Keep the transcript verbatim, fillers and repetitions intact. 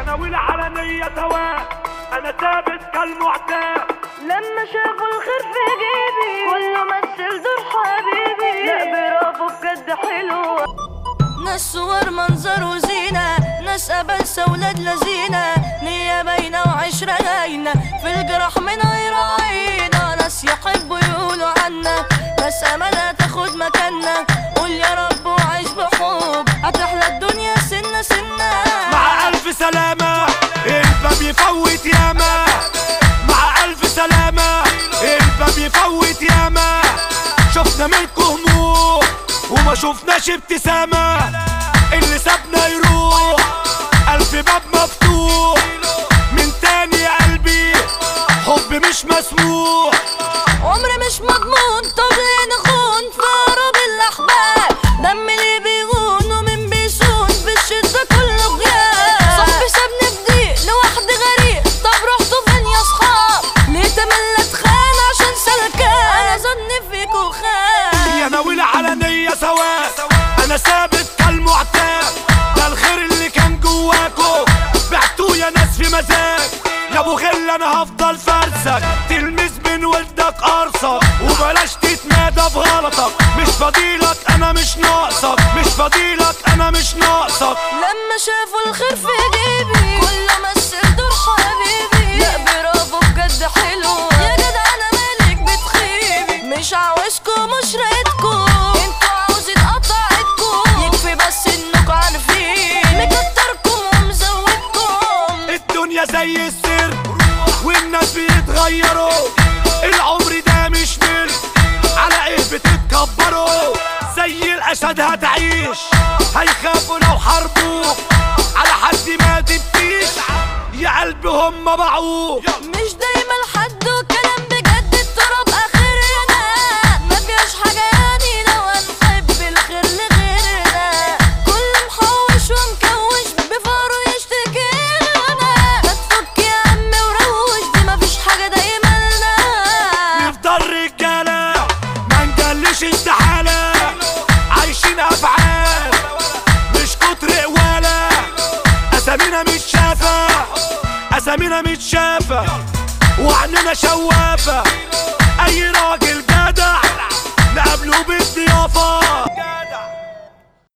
يا ناوي العلنية سواء انا ثابت كالمعتاد. لما شافوا الخير في جيبي كله مثل دور حبيبي. لا برافو بجد حلوة. ناس صور منظر وزينة، ناس أبلسة ولاد لذينة، نية باينة وعشرة هاينة، في الجرح من غير عينة. ناس يحبوا يقولوا عنا، ناس أمانة تاخد مكاننا. قول يا رب وعيش بحب هتحلى الدنيا سنة سنة. مع ألف سلامة الباب يفوت ياما، مع ألف سلامة الباب يفوت ياما. شفنا منكم هموم وما شفناش ابتسامة، اللي سابنا يروح ألف باب مفتوح. من تاني يا قلبي حب مش مسموح، عمر مش مضمون. طب ليه نخون في عرب الأحباب؟ دم اللي بيغون ومن بيسون في الشدة كله غياب. صاحبي سابني في ضيق لوحدي غريق، طب رحتوا فين يا صحاب؟ ليه تملى اتخان عشان سلكان؟ أنا ظني فيكوا خان. يا ناوي العلنية سواء أنا ثابت كالمعتاد. ده الخير اللي كان جواكو بعتوه يا ناس في مزاج. يا ابو غل انا هفضل فرسك، تلمس من ولدك قرصك، وبلاش تتمادى بغلطك. مش فضيلك انا مش ناقصك، مش فضيلك انا مش ناقصك. لما شافوا الخير في جيبي كله مثل دور حبيبي. لا برافو بجد حلو يا جدع انا مالك بتخيبي. مش عاوزكوا مش رايدكوا، انتوا عاوزين قطعتكوا. يكفي بس انكوا عارفين مكتركم ومزودكم. الدنيا زي السر والناس بيتغيروا، العمر ده مش ملك على ايه بتتكبروا. زي الاسد هتعيش هيخافوا لو حاربوك، على حد ما تبكيش يا قلبي هم باعوك. مش دايما لحد وكلام بجد، التراب اخرنا ما فيهاش حاجه يعني لو هنحب الخير لغيرنا. كل محوش ومكوش بفاره يشتكينا. ما تفك يا عم وروش دي مفيش حاجه دايما لنا. نفضل رجاله ما نجلش استحاله، عايشين افعال مش كتر قواله. اسامينا متشافه اسامينا متشافه وعننا شوافه. اي راجل جدع نقابله بالضيافه.